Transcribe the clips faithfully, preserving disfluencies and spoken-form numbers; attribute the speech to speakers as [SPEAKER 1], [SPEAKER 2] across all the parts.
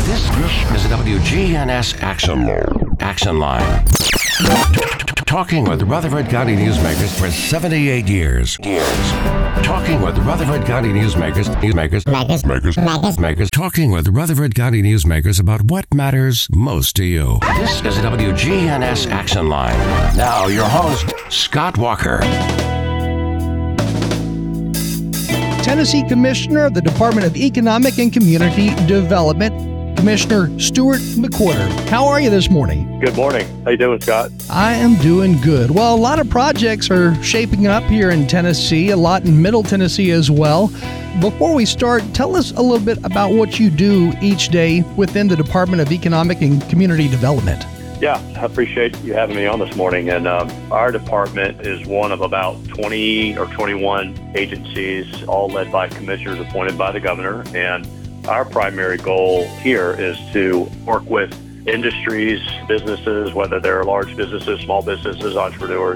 [SPEAKER 1] This, this is W G N S Action, Action Line. Talking with Rutherford County newsmakers for seventy-eight years. Years. Talking with Rutherford County newsmakers, newsmakers, makers, makers, makers, makers. Talking with Rutherford County newsmakers about what matters most to you. This is a W G N S Action Line. Now, your host, Scott Walker.
[SPEAKER 2] Tennessee Commissioner of the Department of Economic and Community Development, Commissioner Stuart McWhorter. How are you this morning?
[SPEAKER 3] Good morning. How you doing, Scott?
[SPEAKER 2] I am doing good. Well, a lot of projects are shaping up here in Tennessee, a lot in Middle Tennessee as well. Before we start, tell us a little bit about what you do each day within the Department of Economic and Community Development.
[SPEAKER 3] Yeah, I appreciate you having me on this morning. And um, our department is one of about twenty or twenty-one agencies, all led by commissioners appointed by the governor. And our primary goal here is to work with industries, businesses, whether they're large businesses, small businesses, entrepreneurs,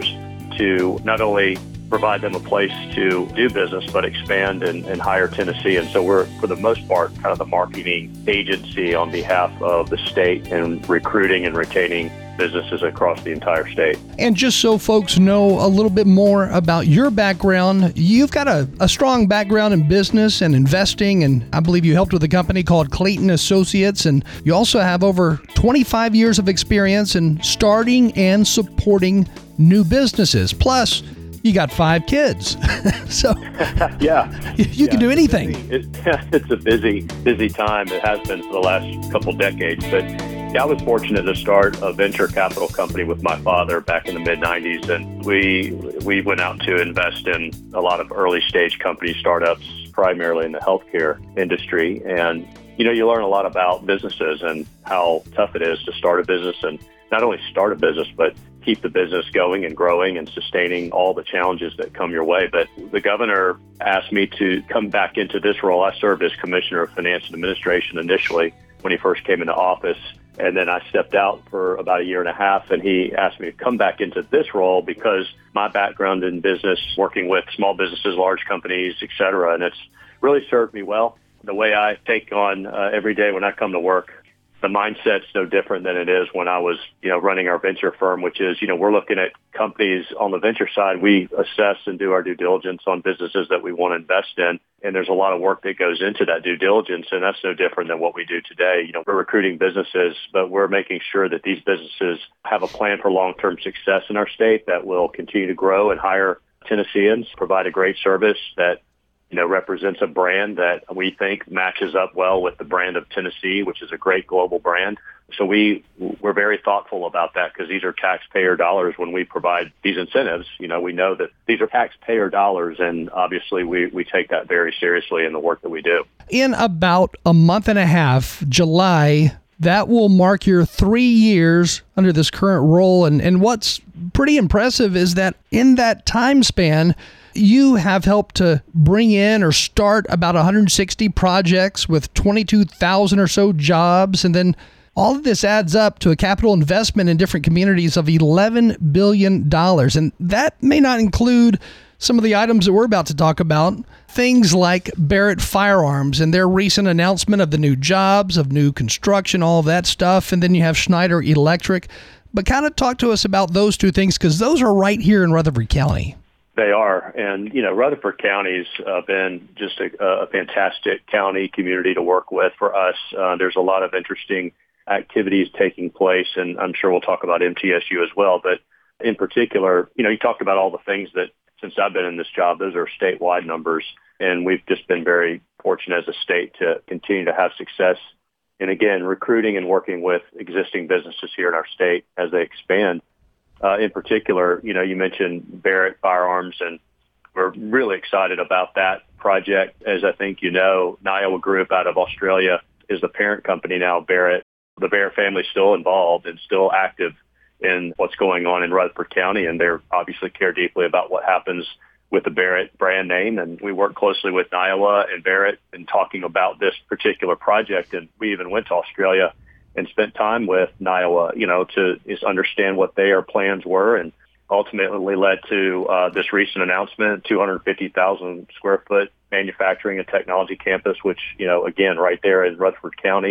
[SPEAKER 3] to not only provide them a place to do business, but expand and, and hire Tennessee. And so we're, for the most part, kind of the marketing agency on behalf of the state and recruiting and retaining businesses across the entire state.
[SPEAKER 2] And just so folks know a little bit more about your background, you've got a, a strong background in business and investing, and I believe you helped with a company called Clayton Associates, and you also have over twenty-five years of experience in starting and supporting new businesses. Plus, you got five kids. So
[SPEAKER 3] yeah,
[SPEAKER 2] you, you
[SPEAKER 3] yeah,
[SPEAKER 2] can do anything.
[SPEAKER 3] It, it's a busy, busy time. It has been for the last couple decades. But yeah, I was fortunate to start a venture capital company with my father back in the mid nineties. And we we went out to invest in a lot of early stage companies, startups, primarily in the healthcare industry. And, you know, you learn a lot about businesses and how tough it is to start a business, and not only start a business, but keep the business going and growing and sustaining all the challenges that come your way. But the governor asked me to come back into this role. I served as Commissioner of Finance and Administration initially when he first came into office. And then I stepped out for about a year and a half, and he asked me to come back into this role because my background in business, working with small businesses, large companies, et cetera, and it's really served me well. The way I take on uh, every day when I come to work, the mindset's no different than it is when I was, you know, running our venture firm, which is, you know, we're looking at companies on the venture side. We assess and do our due diligence on businesses that we want to invest in. And there's a lot of work that goes into that due diligence. And that's no different than what we do today. You know, we're recruiting businesses, but we're making sure that these businesses have a plan for long-term success in our state that will continue to grow and hire Tennesseans, provide a great service that, you know, represents a brand that we think matches up well with the brand of Tennessee, which is a great global brand. So we, we're very thoughtful about that because these are taxpayer dollars when we provide these incentives. You know, we know that these are taxpayer dollars, and obviously we, we take that very seriously in the work that we do.
[SPEAKER 2] In about a month and a half, July, that will mark your three years under this current role. And, and what's pretty impressive is that in that time span, you have helped to bring in or start about one hundred sixty projects with twenty-two thousand or so jobs. And then all of this adds up to a capital investment in different communities of eleven billion dollars. And that may not include some of the items that we're about to talk about, things like Barrett Firearms and their recent announcement of the new jobs, of new construction, all of that stuff. And then you have Schneider Electric. But kind of talk to us about those two things, because those are right here in Rutherford County.
[SPEAKER 3] They are. And, you know, Rutherford County's uh, been just a, a fantastic county community to work with for us. Uh, there's a lot of interesting activities taking place, and I'm sure we'll talk about M T S U as well. But in particular, you know, you talked about all the things that since I've been in this job, those are statewide numbers. And we've just been very fortunate as a state to continue to have success. And again, recruiting and working with existing businesses here in our state as they expand. Uh, in particular, you know, you mentioned Barrett Firearms, and we're really excited about that project. As I think you know, Niawa Group out of Australia is the parent company now, Barrett. The Barrett family is still involved and still active in what's going on in Rutherford County, and they obviously care deeply about what happens with the Barrett brand name. And we work closely with Niawa and Barrett in talking about this particular project, and we even went to Australia and spent time with Niawa, you know, to just understand what their plans were, and ultimately led to uh, this recent announcement, two hundred fifty thousand square foot manufacturing and technology campus, which, you know, again, right there in Rutherford County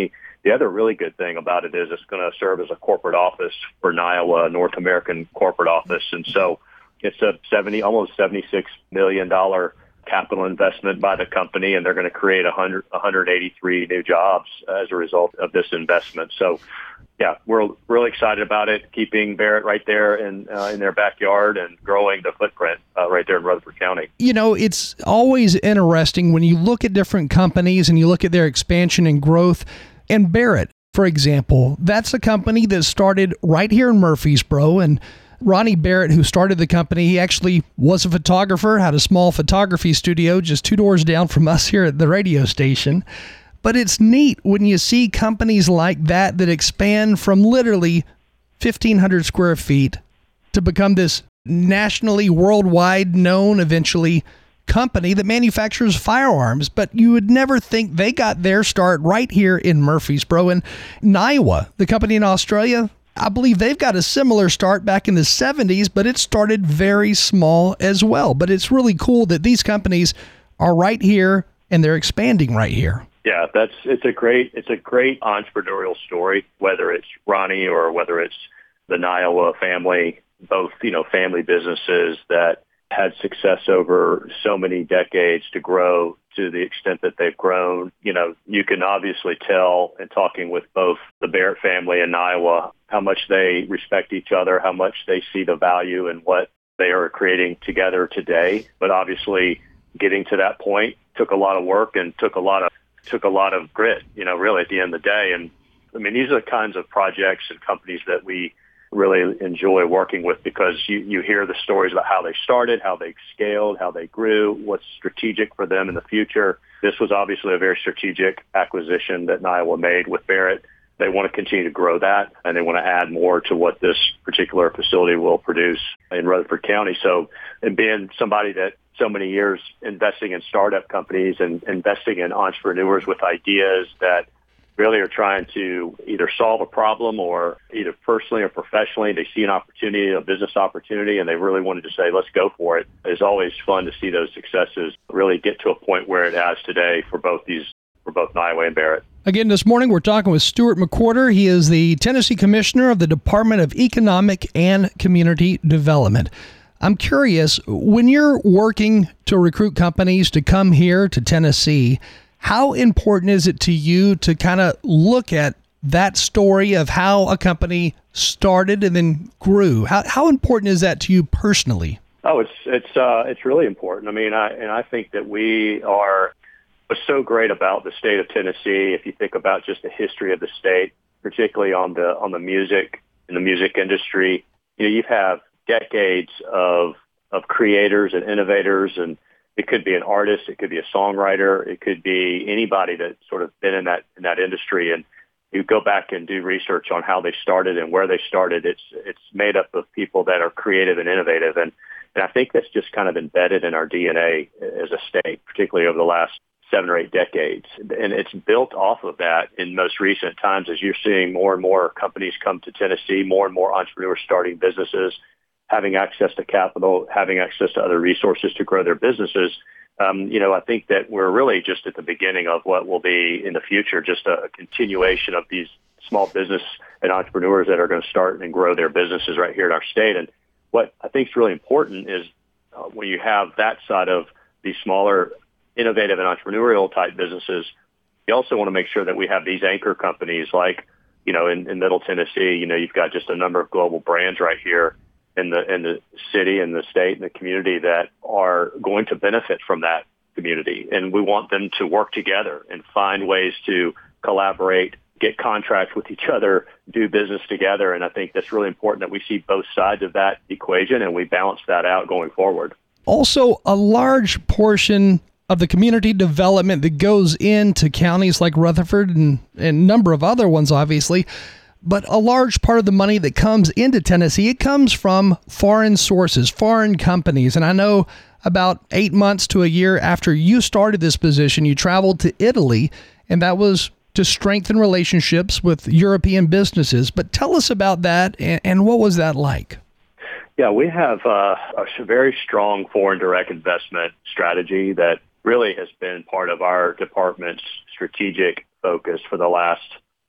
[SPEAKER 3] The other really good thing about it is it's going to serve as a corporate office for Niawa, North American corporate office. And so it's a seventy, almost seventy-six million dollars capital investment by the company, and they're going to create one hundred, one hundred eighty-three new jobs as a result of this investment. So, yeah, we're really excited about it, keeping Barrett right there in uh, in their backyard and growing the footprint uh, right there in Rutherford County.
[SPEAKER 2] You know, it's always interesting when you look at different companies and you look at their expansion and growth. And Barrett, for example, that's a company that started right here in Murfreesboro, and Ronnie Barrett, who started the company, he actually was a photographer, had a small photography studio just two doors down from us here at the radio station. But it's neat when you see companies like that that expand from literally fifteen hundred square feet to become this nationally, worldwide known, eventually, company that manufactures firearms. But you would never think they got their start right here in Murfreesboro. And Niawa, the company in Australia, I believe they've got a similar start back in the seventies, but it started very small as well. But it's really cool that these companies are right here and they're expanding right here.
[SPEAKER 3] Yeah, that's it's a great it's a great entrepreneurial story, whether it's Ronnie or whether it's the Niawa family, both, you know, family businesses that had success over so many decades to grow to the extent that they've grown. You know, you can obviously tell in talking with both the Barrett family and Niawa how much they respect each other, how much they see the value in what they are creating together today. But obviously getting to that point took a lot of work and took a lot of took a lot of grit, you know, really at the end of the day. And I mean, these are the kinds of projects and companies that we really enjoy working with, because you, you hear the stories about how they started, how they scaled, how they grew, what's strategic for them in the future. This was obviously a very strategic acquisition that Niawa made with Barrett. They want to continue to grow that, and they want to add more to what this particular facility will produce in Rutherford County. So, and being somebody that so many years investing in startup companies and investing in entrepreneurs with ideas that really are trying to either solve a problem or either personally or professionally, they see an opportunity, a business opportunity, and they really wanted to say, let's go for it. It's always fun to see those successes really get to a point where it has today for both these, for both Niawa and Barrett.
[SPEAKER 2] Again, this morning we're talking with Stuart McWhorter. He is the Tennessee Commissioner of the Department of Economic and Community Development. I'm curious, when you're working to recruit companies to come here to Tennessee, how important is it to you to kind of look at that story of how a company started and then grew? How how important is that to you personally?
[SPEAKER 3] Oh, it's it's uh, it's really important. I mean, I and I think that we are what's so great about the state of Tennessee. If you think about just the history of the state, particularly on the on the music in the music industry, you know, you have decades of of creators and innovators, and it could be an artist, it could be a songwriter, it could be anybody that's sort of been in that in that industry. And you go back and do research on how they started and where they started. It's it's made up of people that are creative and innovative, and and I think that's just kind of embedded in our D N A as a state, particularly over the last seven or eight decades. And it's built off of that in most recent times, as you're seeing more and more companies come to Tennessee, more and more entrepreneurs starting businesses, having access to capital, having access to other resources to grow their businesses. Um, you know, I think that we're really just at the beginning of what will be in the future, just a, a continuation of these small business and entrepreneurs that are going to start and grow their businesses right here in our state. And what I think is really important is uh, when you have that side of these smaller, innovative and entrepreneurial type businesses, you also want to make sure that we have these anchor companies like, you know, in, in Middle Tennessee, you know, you've got just a number of global brands right here in the in the city and the state and the community that are going to benefit from that community. And we want them to work together and find ways to collaborate, get contracts with each other, do business together. And I think that's really important that we see both sides of that equation and we balance that out going forward.
[SPEAKER 2] Also, a large portion of the community development that goes into counties like Rutherford and, and a number of other ones, obviously, but a large part of the money that comes into Tennessee, it comes from foreign sources, foreign companies. And I know about eight months to a year after you started this position, you traveled to Italy, and that was to strengthen relationships with European businesses. But tell us about that, and, and what was that like?
[SPEAKER 3] Yeah, we have uh, a very strong foreign direct investment strategy that really has been part of our department's strategic focus for the last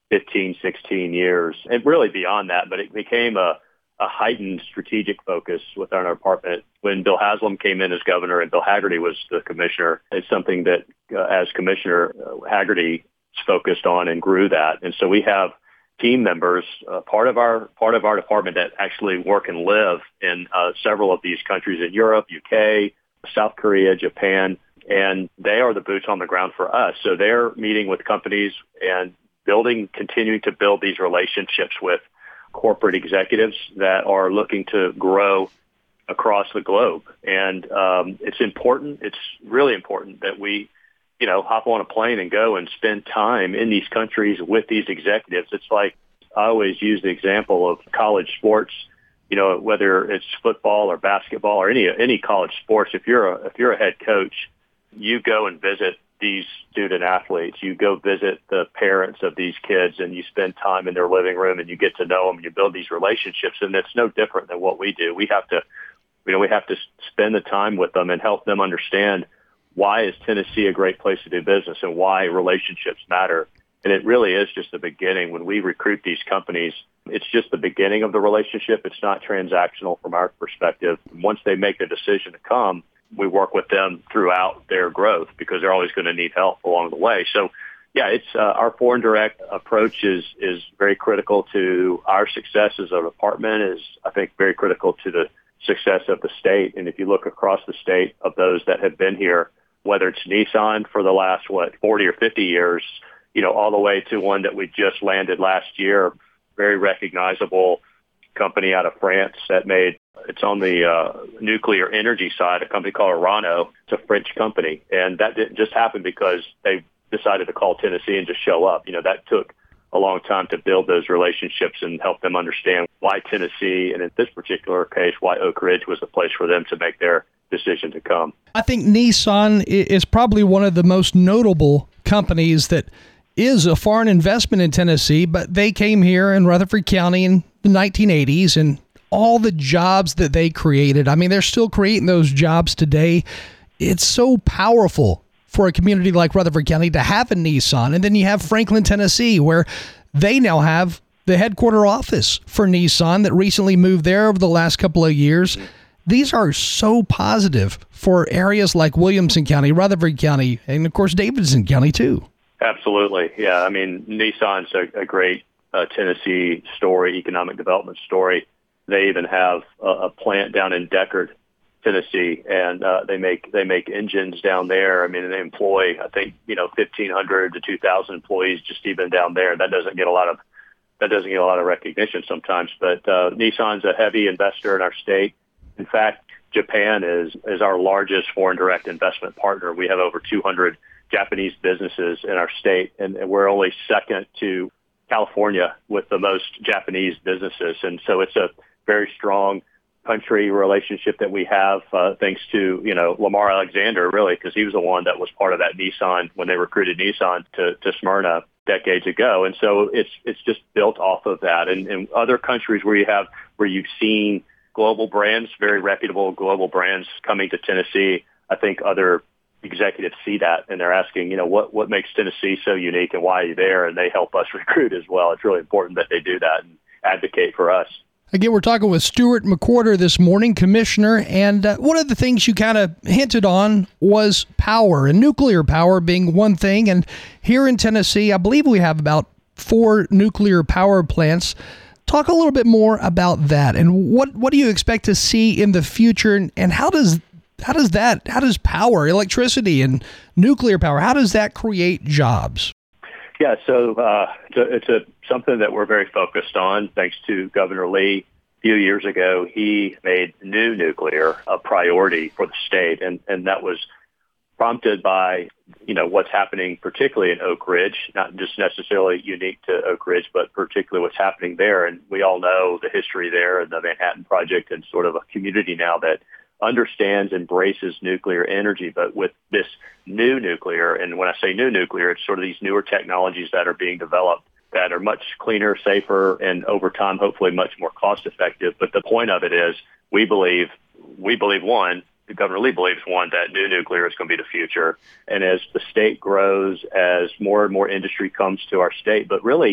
[SPEAKER 3] fifteen, sixteen years, and really beyond that. But it became a, a heightened strategic focus within our department when Bill Haslam came in as governor and Bill Hagerty was the commissioner. It's something that, uh, as commissioner, uh, Hagerty focused on and grew that. And so we have team members, uh, part of our part of our department that actually work and live in uh, several of these countries in Europe, U K, South Korea, Japan, and they are the boots on the ground for us. So they're meeting with companies and building, continuing to build these relationships with corporate executives that are looking to grow across the globe. And um, it's important. It's really important that we, you know, hop on a plane and go and spend time in these countries with these executives. It's like I always use the example of college sports. You know, whether it's football or basketball or any any college sports, if you're a if you're a head coach, you go and visit these student athletes. You go visit the parents of these kids, and you spend time in their living room, and you get to know them, and you build these relationships. And it's no different than what we do. We have to, you know, we have to spend the time with them and help them understand why is Tennessee a great place to do business and why relationships matter. And it really is just the beginning. When we recruit these companies, it's just the beginning of the relationship. It's not transactional from our perspective. Once they make the decision to come, we work with them throughout their growth because they're always going to need help along the way. So, yeah, it's uh, our foreign direct approach is is very critical to our success as a department, is, I think, very critical to the success of the state. And if you look across the state of those that have been here, whether it's Nissan for the last, what, forty or fifty years, you know, all the way to one that we just landed last year, very recognizable company out of France that made, it's on the uh, nuclear energy side, a company called Orano. It's a French company. And that didn't just happen because they decided to call Tennessee and just show up. You know, that took a long time to build those relationships and help them understand why Tennessee, and in this particular case, why Oak Ridge was the place for them to make their decision to come. I
[SPEAKER 2] think Nissan is probably one of the most notable companies that is a foreign investment in Tennessee, but they came here in Rutherford County in the nineteen eighties, and all the jobs that they created, I mean, they're still creating those jobs today. It's so powerful for a community like Rutherford County to have a Nissan. And then you have Franklin, Tennessee, where they now have the headquarter office for Nissan that recently moved there over the last couple of years. These are so positive for areas like Williamson County, Rutherford County, and of course, Davidson County too.
[SPEAKER 3] Absolutely. Yeah. I mean, Nissan's a, a great uh, Tennessee story, economic development story. They even have a, a plant down in Deckard, Tennessee, and uh, they make they make engines down there. I mean, they employ, I think, you know, fifteen hundred to two thousand employees just even down there. That doesn't get a lot of that doesn't get a lot of recognition sometimes. But uh, Nissan's a heavy investor in our state. In fact, Japan is is our largest foreign direct investment partner. We have over two hundred Japanese businesses in our state, and, and we're only second to California with the most Japanese businesses. And so it's a very strong country relationship that we have, uh, thanks to, you know, Lamar Alexander, really, because he was the one that was part of that Nissan when they recruited Nissan to, to Smyrna decades ago. And so it's it's just built off of that. And in other countries where you have where you've seen global brands, very reputable global brands coming to Tennessee, I think other executives see that and they're asking, you know, what, what makes Tennessee so unique and why are you there? And they help us recruit as well. It's really important that they do that and advocate for us.
[SPEAKER 2] Again, we're talking with Stuart McWhorter this morning, Commissioner, and uh, one of the things you kind of hinted on was power, and nuclear power being one thing. And here in Tennessee, I believe we have about four nuclear power plants. Talk a little bit more about that, and what, what do you expect to see in the future, and, and how does how does that how does power, electricity, and nuclear power, how does that create jobs?
[SPEAKER 3] Yeah, so uh, it's, a, it's a, something that we're very focused on, thanks to Governor Lee. A few years ago, he made new nuclear a priority for the state, and, and that was prompted by, you know, what's happening particularly in Oak Ridge, not just necessarily unique to Oak Ridge, but particularly what's happening there. And we all know the history there and the Manhattan Project and sort of a community now that understands, embraces nuclear energy, but with this new nuclear, and when I say new nuclear, it's sort of these newer technologies that are being developed that are much cleaner, safer, and over time, hopefully much more cost effective. But the point of it is, we believe, we believe one, Governor Lee believes one, that new nuclear is going to be the future. And as the state grows, as more and more industry comes to our state, but really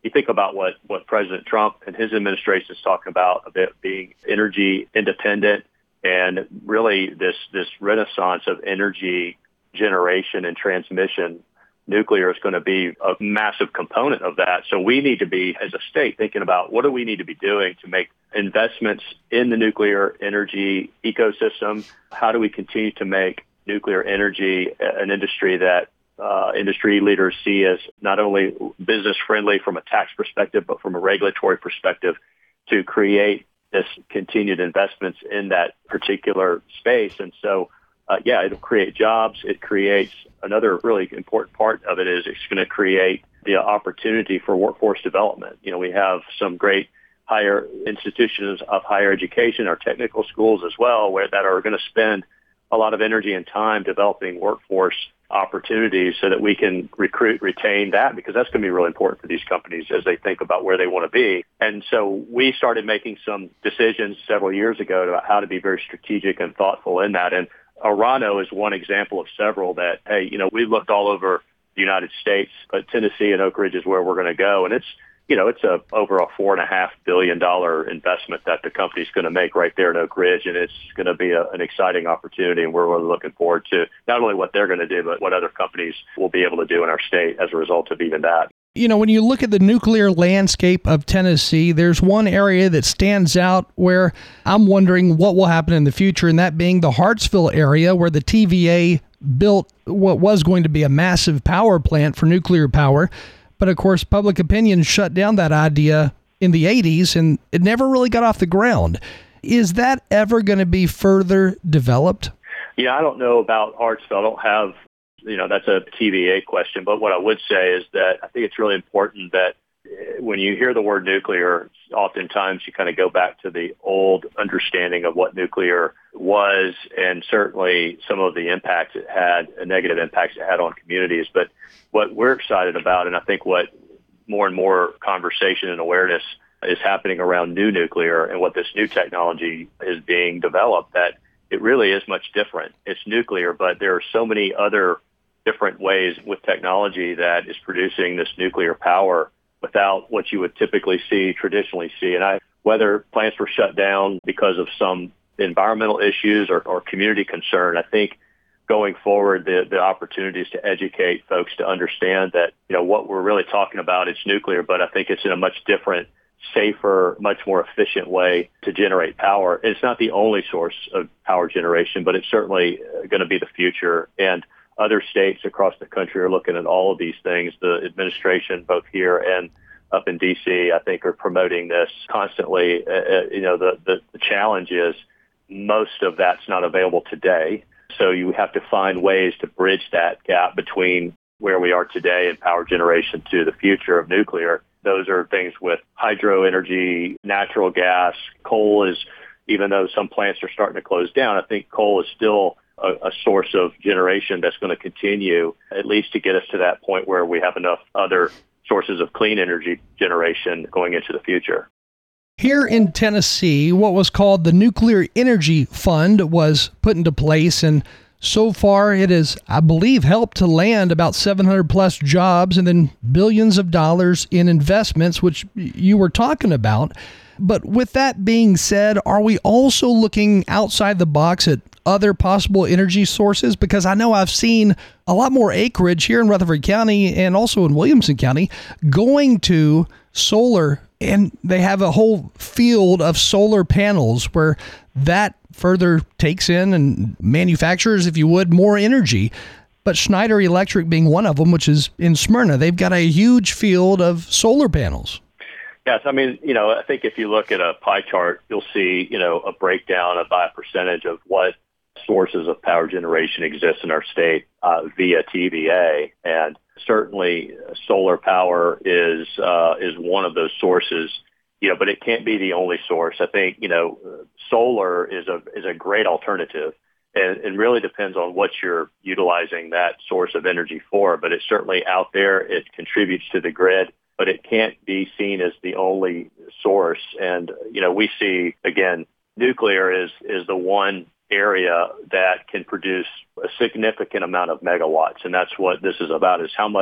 [SPEAKER 3] you think about what, what President Trump and his administration is talking about, about being energy independent and really this, this renaissance of energy generation and transmission. Nuclear is going to be a massive component of that. So we need to be, as a state, thinking about what do we need to be doing to make investments in the nuclear energy ecosystem? How do we continue to make nuclear energy an industry that uh, industry leaders see as not only business friendly from a tax perspective, but from a regulatory perspective to create this continued investments in that particular space? And so Uh, yeah, it'll create jobs. It creates another really important part of it is it's going to create the opportunity for workforce development. You know, we have some great higher institutions of higher education, our technical schools as well, where that are going to spend a lot of energy and time developing workforce opportunities so that we can recruit, retain that, because that's going to be really important for these companies as they think about where they want to be. And so we started making some decisions several years ago about how to be very strategic and thoughtful in that. And Orano is one example of several that, hey, you know, we looked all over the United States, but Tennessee and Oak Ridge is where we're going to go. And it's, you know, it's a over a four and a half billion dollar investment that the company's going to make right there in Oak Ridge. And it's going to be a, an exciting opportunity. And we're really looking forward to not only what they're going to do, but what other companies will be able to do in our state as a result of even that.
[SPEAKER 2] You know, when you look at the nuclear landscape of Tennessee, there's one area that stands out where I'm wondering what will happen in the future, and that being the Hartsville area where the T V A built what was going to be a massive power plant for nuclear power. But of course, public opinion shut down that idea in the eighties, and it never really got off the ground. Is that ever going to be further developed?
[SPEAKER 3] Yeah, I don't know about Hartsville. I don't have You know, that's a T V A question. But what I would say is that I think it's really important that when you hear the word nuclear, oftentimes you kind of go back to the old understanding of what nuclear was and certainly some of the impacts it had, negative impacts it had on communities. But what we're excited about, and I think what more and more conversation and awareness is happening around new nuclear and what this new technology is being developed, that it really is much different. It's nuclear, but there are so many other different ways with technology that is producing this nuclear power without what you would typically see, traditionally see. And I, whether plants were shut down because of some environmental issues or, or community concern, I think going forward, the, the opportunities to educate folks to understand that, you know, what we're really talking about is nuclear, but I think it's in a much different, safer, much more efficient way to generate power. It's not the only source of power generation, but it's certainly going to be the future. And other states across the country are looking at all of these things. The administration, both here and up in D C, I think, are promoting this constantly. Uh, you know, the, the, the challenge is most of that's not available today. So you have to find ways to bridge that gap between where we are today and power generation to the future of nuclear. Those are things with hydro energy, natural gas. Coal is, even though some plants are starting to close down, I think coal is still a, a source of generation that's going to continue, at least to get us to that point where we have enough other sources of clean energy generation going into the future.
[SPEAKER 2] Here in Tennessee, what was called the Nuclear Energy Fund was put into place, and so far it has, I believe, helped to land about seven hundred plus jobs and then billions of dollars in investments, which you were talking about. But with that being said, are we also looking outside the box at other possible energy sources? Because I know I've seen a lot more acreage here in Rutherford County and also in Williamson County going to solar, and they have a whole field of solar panels where that further takes in and manufactures, if you would, more energy. But Schneider Electric being one of them, which is in Smyrna, they've got a huge field of solar panels.
[SPEAKER 3] Yes, I mean, you know, I think if you look at a pie chart, you'll see, you know, a breakdown of by a percentage of what sources of power generation exist in our state uh, via T V A. And certainly solar power is uh, is one of those sources, you know, but it can't be the only source. I think, you know, solar is a is a great alternative. And it really depends on what you're utilizing that source of energy for. But it's certainly out there. It contributes to the grid, but it can't be seen as the only source. And, you know, we see, again, nuclear is is the one area that can produce a significant amount of megawatts. And that's what this is about, is how much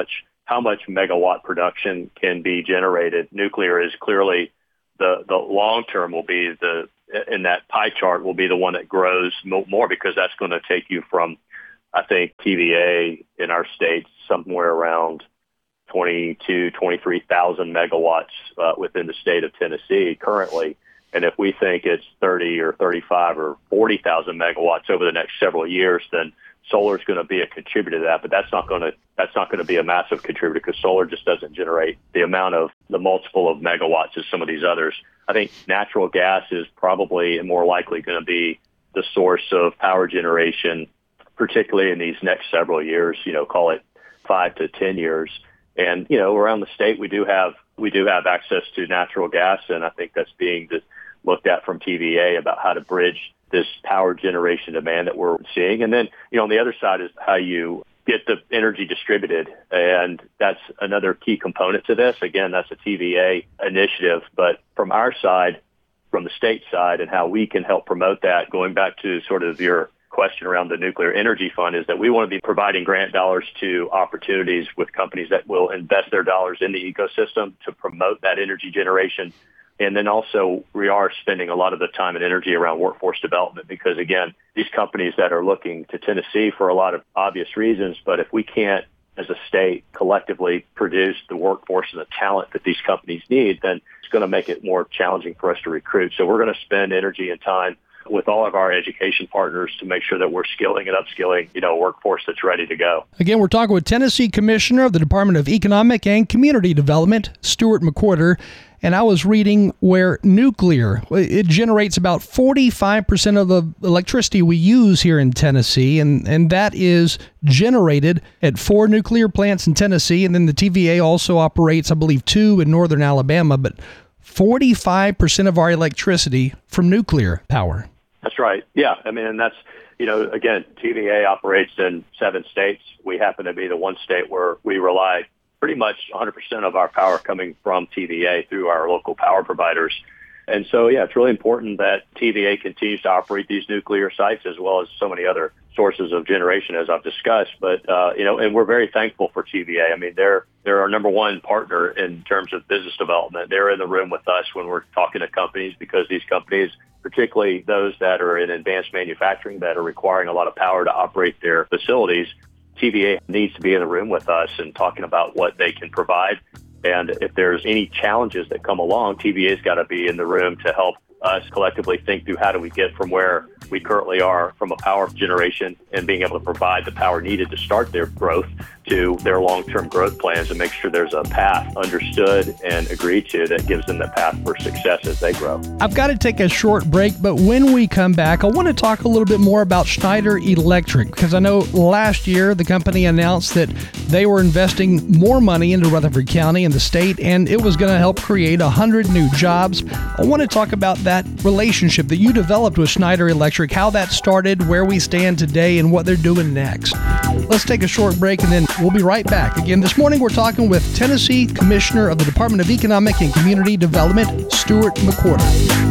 [SPEAKER 3] how much megawatt production can be generated. Nuclear is clearly the, the long term will be the, in that pie chart will be the one that grows more, because that's going to take you from, I think, T V A in our states somewhere around twenty-two, twenty-three thousand megawatts uh, within the state of Tennessee currently. And if we think it's thirty or thirty-five or forty thousand megawatts over the next several years, then solar is going to be a contributor to that. But that's not going to that's not going to be a massive contributor, because solar just doesn't generate the amount of the multiple of megawatts as some of these others. I think natural gas is probably more likely going to be the source of power generation, particularly in these next several years. You know, call it five to ten years. And you know, around the state, we do have we do have access to natural gas, and I think that's being looked at from T V A about how to bridge this power generation demand that we're seeing. And then, you know, on the other side is how you get the energy distributed. And that's another key component to this. Again, that's a T V A initiative. But from our side, from the state side, and how we can help promote that, going back to sort of your question around the Nuclear Energy Fund, is that we want to be providing grant dollars to opportunities with companies that will invest their dollars in the ecosystem to promote that energy generation. And then also, we are spending a lot of the time and energy around workforce development, because, again, these companies that are looking to Tennessee for a lot of obvious reasons, but if we can't, as a state, collectively produce the workforce and the talent that these companies need, then it's going to make it more challenging for us to recruit. So we're going to spend energy and time with all of our education partners to make sure that we're skilling and upskilling, you know, a workforce that's ready to go.
[SPEAKER 2] Again, we're talking with Tennessee Commissioner of the Department of Economic and Community Development, Stuart McWhorter. And I was reading where nuclear, it generates about forty-five percent of the electricity we use here in Tennessee, and, and that is generated at four nuclear plants in Tennessee, and then the T V A also operates, I believe, two in northern Alabama, but forty-five percent of our electricity from nuclear power.
[SPEAKER 3] That's right. Yeah. I mean, and that's, you know, again, T V A operates in seven states. We happen to be the one state where we rely pretty much one hundred percent of our power coming from T V A through our local power providers. And so, yeah, it's really important that T V A continues to operate these nuclear sites as well as so many other sources of generation, as I've discussed. But, uh, you know, and we're very thankful for T V A. I mean, they're, they're our number one partner in terms of business development. They're in the room with us when we're talking to companies, because these companies, particularly those that are in advanced manufacturing that are requiring a lot of power to operate their facilities, T V A needs to be in the room with us and talking about what they can provide. And if there's any challenges that come along, T V A's got to be in the room to help us collectively think through how do we get from where we currently are from a power generation and being able to provide the power needed to start their growth to their long-term growth plans, and make sure there's a path understood and agreed to that gives them the path for success as they grow.
[SPEAKER 2] I've got to take a short break, but when we come back, I want to talk a little bit more about Schneider Electric, because I know last year the company announced that they were investing more money into Rutherford County and the state, and it was going to help create one hundred new jobs. I want to talk about that relationship that you developed with Schneider Electric, how that started, where we stand today, and what they're doing next. Let's take a short break, and then we'll be right back. Again, this morning we're talking with Tennessee Commissioner of the Department of Economic and Community Development, Stuart McWhorter.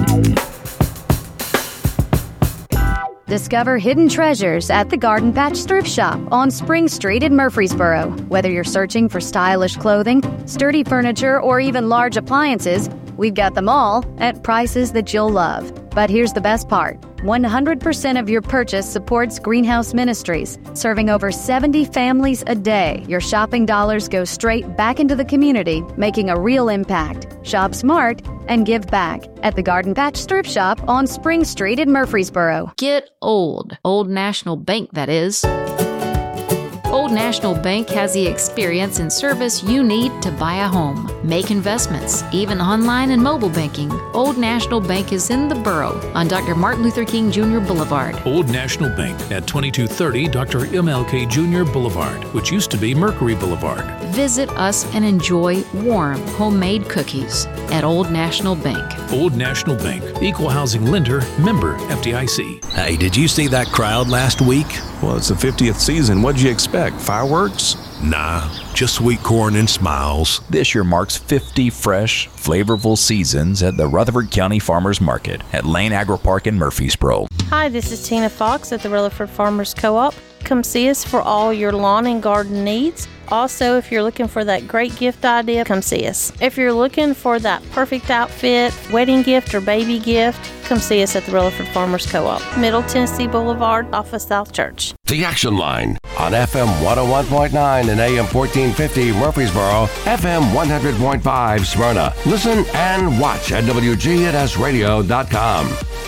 [SPEAKER 4] Discover hidden treasures at the Garden Patch Thrift Shop on Spring Street in Murfreesboro. Whether you're searching for stylish clothing, sturdy furniture, or even large appliances, we've got them all at prices that you'll love. But here's the best part. one hundred percent of your purchase supports Greenhouse Ministries, serving over seventy families a day. Your shopping dollars go straight back into the community, making a real impact. Shop smart and give back at the Garden Patch Thrift Shop on Spring Street in Murfreesboro.
[SPEAKER 5] Get old. Old National Bank, that is. Old National Bank has the experience and service you need to buy a home, make investments, even online and mobile banking. Old National Bank is in the borough on Doctor Martin Luther King Junior Boulevard.
[SPEAKER 6] Old National Bank at twenty-two thirty Doctor M L K Junior Boulevard, which used to be Mercury Boulevard.
[SPEAKER 5] Visit us and enjoy warm, homemade cookies at Old National Bank.
[SPEAKER 6] Old National Bank, equal housing lender, member F D I C.
[SPEAKER 7] Hey, did you see that crowd last week?
[SPEAKER 8] Well, it's the fiftieth season. What'd you expect? Fireworks?
[SPEAKER 7] Nah, just sweet corn and smiles.
[SPEAKER 9] This year marks fifty fresh, flavorful seasons at the Rutherford County Farmers Market at Lane Agri Park in Murfreesboro.
[SPEAKER 10] Hi, this is Tina Fox at the Rutherford Farmers Co-op. Come see us for all your lawn and garden needs. Also, if you're looking for that great gift idea, come see us. If you're looking for that perfect outfit, wedding gift, or baby gift, come see us at the Rutherford Farmers Co-op, Middle Tennessee Boulevard, off of South Church.
[SPEAKER 1] The Action Line on F M one oh one point nine and A M fourteen fifty Murfreesboro, F M one hundred point five Smyrna. Listen and watch at W G N S radio dot com.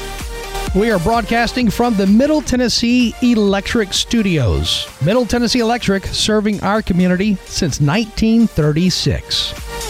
[SPEAKER 2] We are broadcasting from the Middle Tennessee Electric Studios. Middle Tennessee Electric, serving our community since nineteen thirty-six.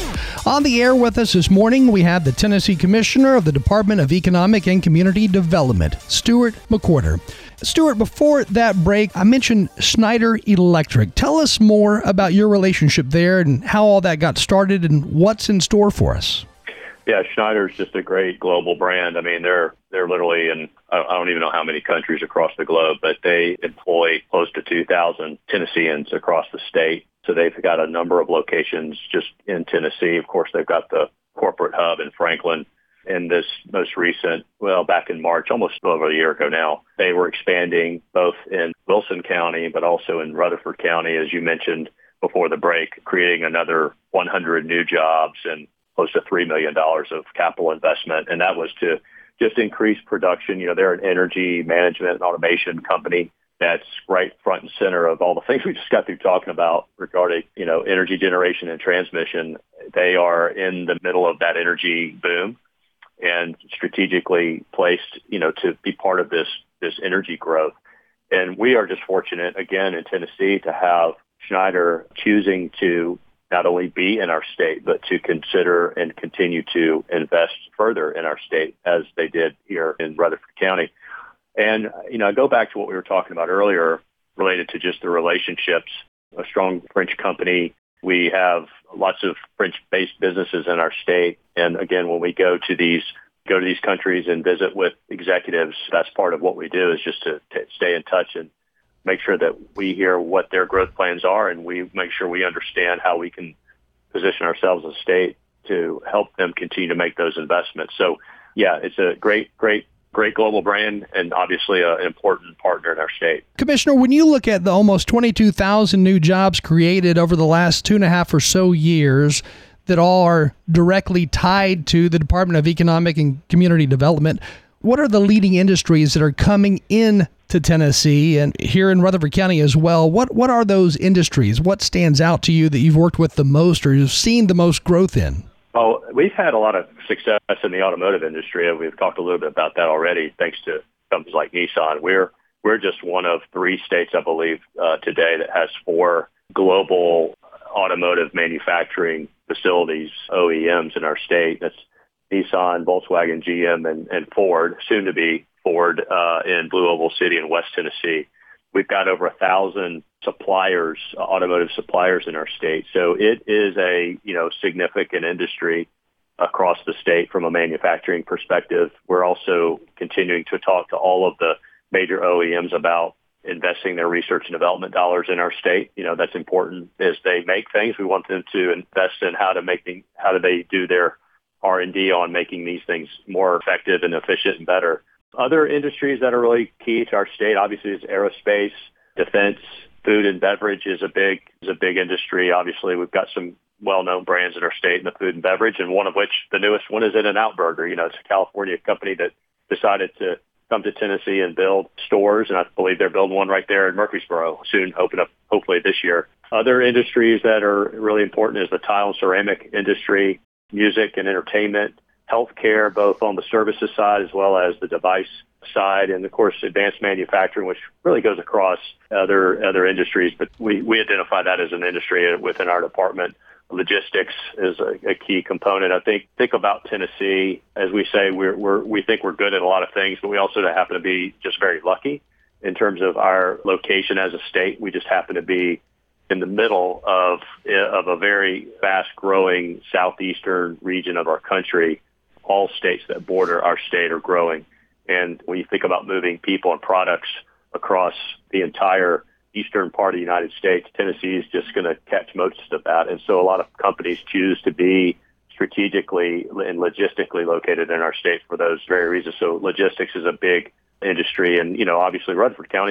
[SPEAKER 2] On the air with us this morning, we have the Tennessee Commissioner of the Department of Economic and Community Development, Stuart McWhorter. Stuart, before that break, I mentioned Schneider Electric. Tell us more about your relationship there and how all that got started and what's in store for us.
[SPEAKER 3] Yeah, Schneider's just a great global brand. I mean, they're they're literally in, I don't even know how many countries across the globe, but they employ close to two thousand Tennesseans across the state. So they've got a number of locations just in Tennessee. Of course, they've got the corporate hub in Franklin. In this most recent, well, back in March, almost over a year ago now, they were expanding both in Wilson County, but also in Rutherford County, as you mentioned before the break, creating another one hundred new jobs and close to three million dollars of capital investment. And that was to just increase production. You know, they're an energy management and automation company that's right front and center of all the things we just got through talking about regarding, you know, energy generation and transmission. They are in the middle of that energy boom and strategically placed, you know, to be part of this, this energy growth. And we are just fortunate, again, in Tennessee to have Schneider choosing to not only be in our state, but to consider and continue to invest further in our state as they did here in Rutherford County. And, you know, I go back to what we were talking about earlier related to just the relationships, a strong French company. We have lots of French-based businesses in our state. And again, when we go to these go to these countries and visit with executives, that's part of what we do is just to, to stay in touch and make sure that we hear what their growth plans are, and we make sure we understand how we can position ourselves as a state to help them continue to make those investments. So, yeah, it's a great, great, great global brand and obviously a, an important partner in our state.
[SPEAKER 2] Commissioner, when you look at the almost twenty-two thousand new jobs created over the last two and a half or so years that all are directly tied to the Department of Economic and Community Development, what are the leading industries that are coming in to Tennessee and here in Rutherford County as well? What what are those industries? What stands out to you that you've worked with the most or you've seen the most growth in?
[SPEAKER 3] Well, we've had a lot of success in the automotive industry, and we've talked a little bit about that already, thanks to companies like Nissan. We're we're just one of three states, I believe, uh, today that has four global automotive manufacturing facilities, O E Ms in our state. That's Nissan, Volkswagen, G M, and, and Ford, soon to be Ford uh, in Blue Oval City in West Tennessee. We've got over a thousand suppliers, automotive suppliers in our state. So it is a, you know, significant industry across the state from a manufacturing perspective. We're also continuing to talk to all of the major O E Ms about investing their research and development dollars in our state. You know, that's important as they make things. We want them to invest in how to make them, how do they do their R and D on making these things more effective and efficient and better. Other industries that are really key to our state, obviously, is aerospace, defense, food and beverage is a big is a big industry. Obviously, we've got some well-known brands in our state in the food and beverage, and one of which, the newest one, is In-N-Out Burger. You know, it's a California company that decided to come to Tennessee and build stores, and I believe they're building one right there in Murfreesboro soon, open up hopefully this year. Other industries that are really important is the tile and ceramic industry, music and entertainment, healthcare, both on the services side as well as the device side, and of course advanced manufacturing, which really goes across other other industries. But we, we identify that as an industry within our department. Logistics is a, a key component. I think think about Tennessee, as we say, we're, we're we think we're good at a lot of things, but we also happen to be just very lucky in terms of our location as a state. We just happen to be in the middle of of a very fast-growing southeastern region of our country. All states that border our state are growing. And when you think about moving people and products across the entire eastern part of the United States, Tennessee is just going to catch most of that. And so a lot of companies choose to be strategically and logistically located in our state for those very reasons. So logistics is a big industry. And, you know, obviously Rutherford County is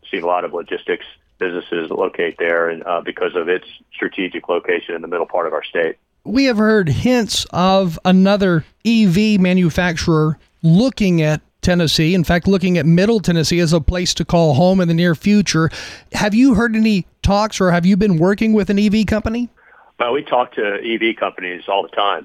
[SPEAKER 3] seen a lot of logistics businesses locate there, and uh, because of its strategic location in the middle part of our state.
[SPEAKER 2] We have heard hints of another E V manufacturer looking at Tennessee, in fact, looking at Middle Tennessee as a place to call home in the near future. Have you heard any talks, or have you been working with an E V company?
[SPEAKER 3] Well, we talk to E V companies all the time,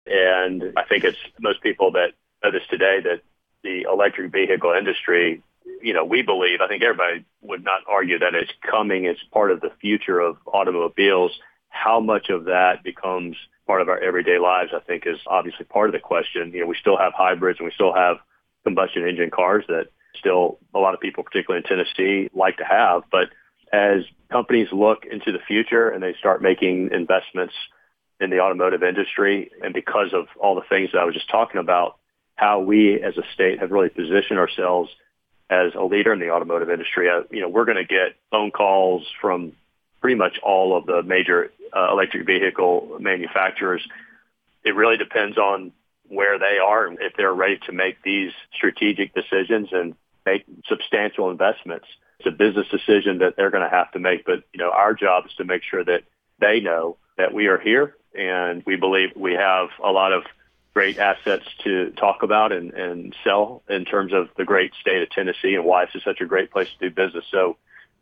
[SPEAKER 3] and I think it's most people that know this today that the electric vehicle industry, you know, we believe, I think everybody would not argue that it's coming as part of the future of automobiles. How much of that becomes part of our everyday lives, I think, is obviously part of the question. You know, we still have hybrids and we still have combustion engine cars that still a lot of people, particularly in Tennessee, like to have. But as companies look into the future and they start making investments in the automotive industry, and because of all the things that I was just talking about, how we as a state have really positioned ourselves as a leader in the automotive industry, uh, you know, we're going to get phone calls from pretty much all of the major uh, electric vehicle manufacturers. It really depends on where they are and if they're ready to make these strategic decisions and make substantial investments. It's a business decision that they're going to have to make, but you know, our job is to make sure that they know that we are here, and we believe we have a lot of great assets to talk about and, and sell in terms of the great state of Tennessee and why it's such a great place to do business. So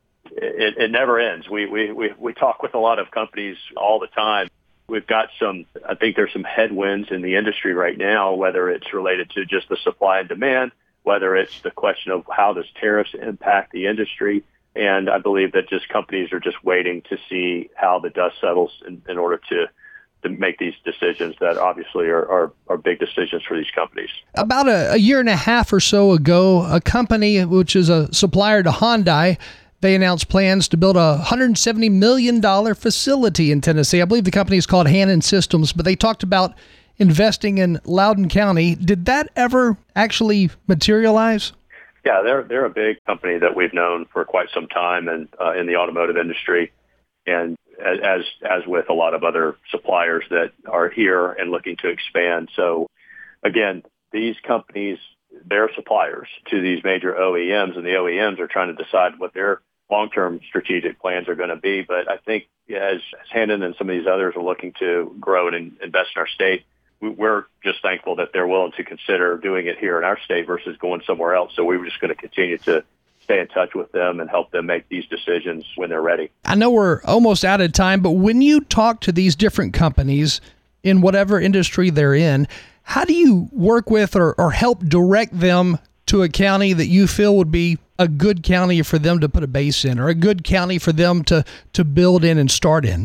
[SPEAKER 3] it, it never ends. We, we, we, we talk with a lot of companies all the time. We've got some, I think there's some headwinds in the industry right now, whether it's related to just the supply and demand, whether it's the question of how does tariffs impact the industry. And I believe that just companies are just waiting to see how the dust settles in, in order to to make these decisions that obviously are, are, are big decisions for these companies.
[SPEAKER 2] About a, a year and a half or so ago, a company which is a supplier to Hyundai, they announced plans to build a one hundred seventy million dollars facility in Tennessee. I believe the company is called Hannon Systems, but they talked about investing in Loudoun County. Did that ever actually materialize?
[SPEAKER 3] Yeah, they're they're a big company that we've known for quite some time and uh, in the automotive industry. And as as with a lot of other suppliers that are here and looking to expand. So again, these companies, they're suppliers to these major O E Ms, and the O E Ms are trying to decide what their long-term strategic plans are going to be. But I think as, as Hannon and some of these others are looking to grow and invest in our state, we're just thankful that they're willing to consider doing it here in our state versus going somewhere else. So we were just going to continue to stay in touch with them and help them make these decisions when they're ready.
[SPEAKER 2] I know we're almost out of time, but when you talk to these different companies in whatever industry they're in, how do you work with or, or help direct them to a county that you feel would be a good county for them to put a base in, or a good county for them to, to build in and start in?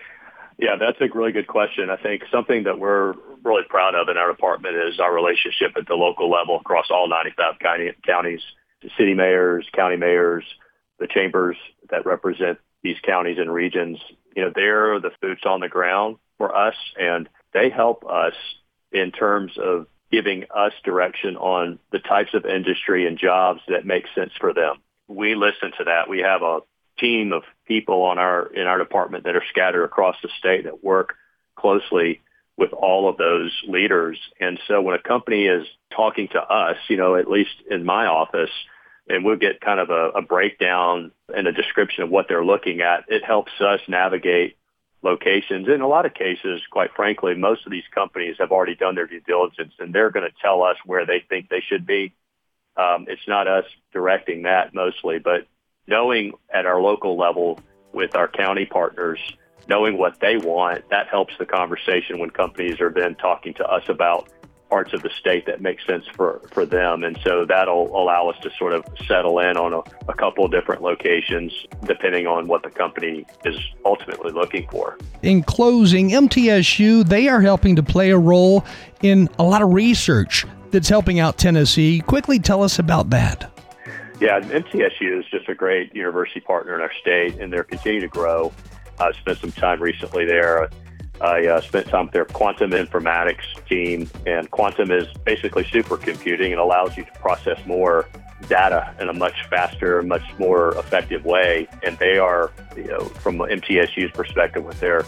[SPEAKER 3] Yeah, that's a really good question. I think something that we're really proud of in our department is our relationship at the local level across all ninety-five counties. The city mayors, county mayors, the chambers that represent these counties and regions, you know, they're the boots on the ground for us, and they help us in terms of giving us direction on the types of industry and jobs that make sense for them. We listen to that. We have a team of people on our in our department that are scattered across the state that work closely with all of those leaders. And so when a company is talking to us, you know, at least in my office, and we'll get kind of a, a breakdown and a description of what they're looking at, it helps us navigate locations. In a lot of cases, quite frankly, most of these companies have already done their due diligence, and they're going to tell us where they think they should be. Um, it's not us directing that mostly, but knowing at our local level with our county partners, knowing what they want, that helps the conversation when companies are then talking to us about parts of the state that make sense for, for them. And so that'll allow us to sort of settle in on a, a couple of different locations, depending on what the company is ultimately looking for.
[SPEAKER 2] In closing, M T S U, they are helping to play a role in a lot of research that's helping out Tennessee. Quickly tell us about that.
[SPEAKER 3] Yeah, M T S U is just a great university partner in our state, and they're continuing to grow. I uh, spent some time recently there. I uh, spent time with their quantum informatics team, and quantum is basically supercomputing and allows you to process more data in a much faster, much more effective way. And they are, you know, from M T S U's perspective with their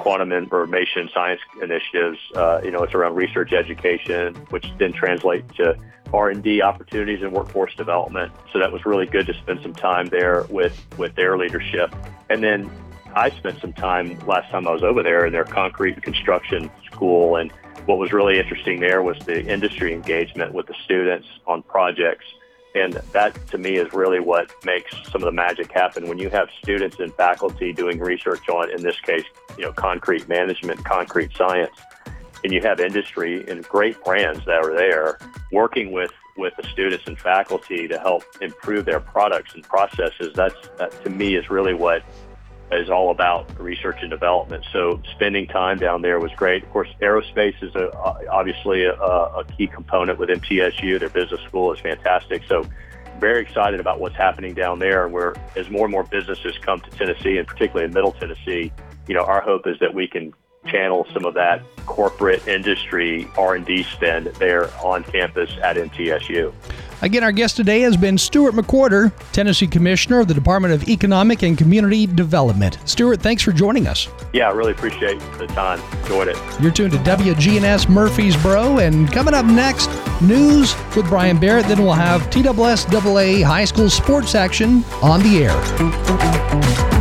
[SPEAKER 3] quantum information science initiatives. Uh, you know, it's around research education, which then translates to R and D opportunities and workforce development. So that was really good to spend some time there with, with their leadership. And then I spent some time last time I was over there in their concrete and construction school. And what was really interesting there was the industry engagement with the students on projects. And that, to me, is really what makes some of the magic happen. When you have students and faculty doing research on, in this case, you know, concrete management, concrete science, and you have industry and great brands that are there working with, with the students and faculty to help improve their products and processes, that's, that, to me, is really what is all about research and development. So spending time down there was great. Of course, aerospace is a, obviously a, a key component with M T S U. Their business school is fantastic. So very excited about what's happening down there. And where as more and more businesses come to Tennessee, and particularly in Middle Tennessee, you know, our hope is that we can channel some of that corporate industry R and D spend there on campus at M T S U.
[SPEAKER 2] Again, our guest today has been Stuart McWhorter, Tennessee Commissioner of the Department of Economic and Community Development. Stuart, thanks for joining us.
[SPEAKER 3] Yeah, I really appreciate the time. Enjoyed it.
[SPEAKER 2] You're tuned to W G N S Murfreesboro, and coming up next, news with Brian Barrett. Then we'll have T S S A A high school sports action on the air.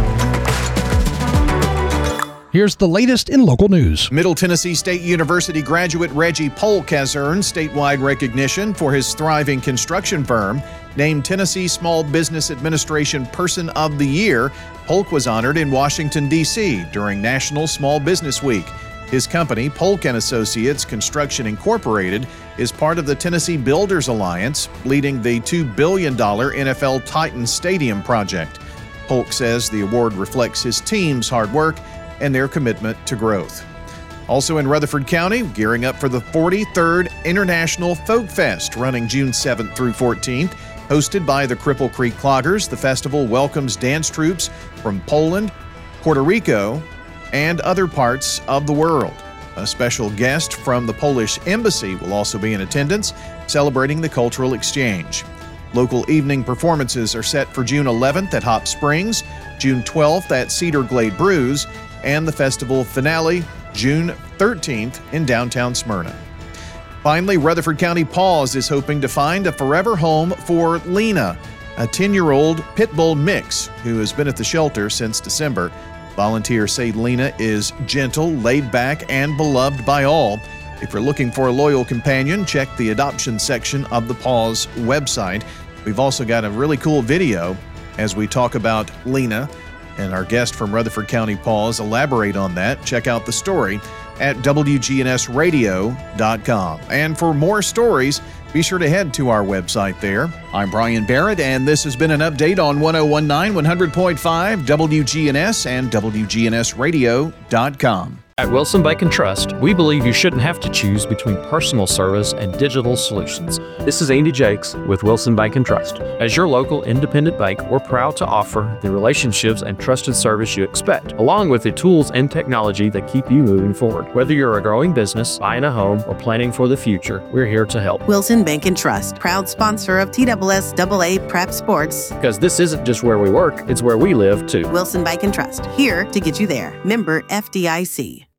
[SPEAKER 2] Here's the latest in local news.
[SPEAKER 11] Middle Tennessee State University graduate Reggie Polk has earned statewide recognition for his thriving construction firm. Named Tennessee Small Business Administration Person of the Year, Polk was honored in Washington, D C during National Small Business Week. His company, Polk and Associates Construction Incorporated, is part of the Tennessee Builders Alliance, leading the two billion dollars N F L Titan Stadium project. Polk says the award reflects his team's hard work and their commitment to growth. Also in Rutherford County, gearing up for the forty-third International Folk Fest, running June seventh through fourteenth. Hosted by the Cripple Creek Cloggers, the festival welcomes dance troops from Poland, Puerto Rico, and other parts of the world. A special guest from the Polish Embassy will also be in attendance, celebrating the cultural exchange. Local evening performances are set for June eleventh at Hop Springs, June twelfth at Cedar Glade Brews, and the festival finale June thirteenth in downtown Smyrna. Finally, Rutherford County Paws is hoping to find a forever home for Lena, a ten-year-old pit bull mix who has been at the shelter since December. Volunteers say Lena is gentle, laid back, and beloved by all. If you're looking for a loyal companion, check the adoption section of the Paws website. We've also got a really cool video as we talk about Lena, and our guest from Rutherford County Paws elaborate on that. Check out the story at W G N S radio dot com. And for more stories, be sure to head to our website there. I'm Brian Barrett, and this has been an update on one oh one nine, one hundred point five W G N S and W G N S radio dot com.
[SPEAKER 12] At Wilson Bank and Trust, we believe you shouldn't have to choose between personal service and digital solutions. This is Andy Jakes with Wilson Bank and Trust. As your local independent bank, we're proud to offer the relationships and trusted service you expect, along with the tools and technology that keep you moving forward. Whether you're a growing business, buying a home, or planning for the future, we're here to help.
[SPEAKER 13] Wilson Bank and Trust, proud sponsor of T S S A A Prep Sports.
[SPEAKER 12] Because this isn't just where we work, it's where we live too.
[SPEAKER 13] Wilson Bank and Trust, here to get you there. Member F D I C.